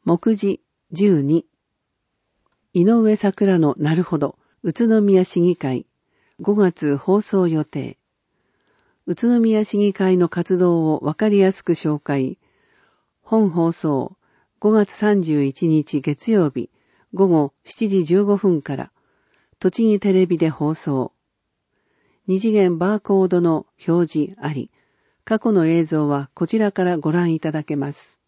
目次12。井上桜のなるほど、宇都宮市議会、5月放送予定。宇都宮市議会の活動をわかりやすく紹介。本放送、5月31日月曜日、午後7時15分から、栃木テレビで放送。二次元バーコードの表示あり、過去の映像はこちらからご覧いただけます。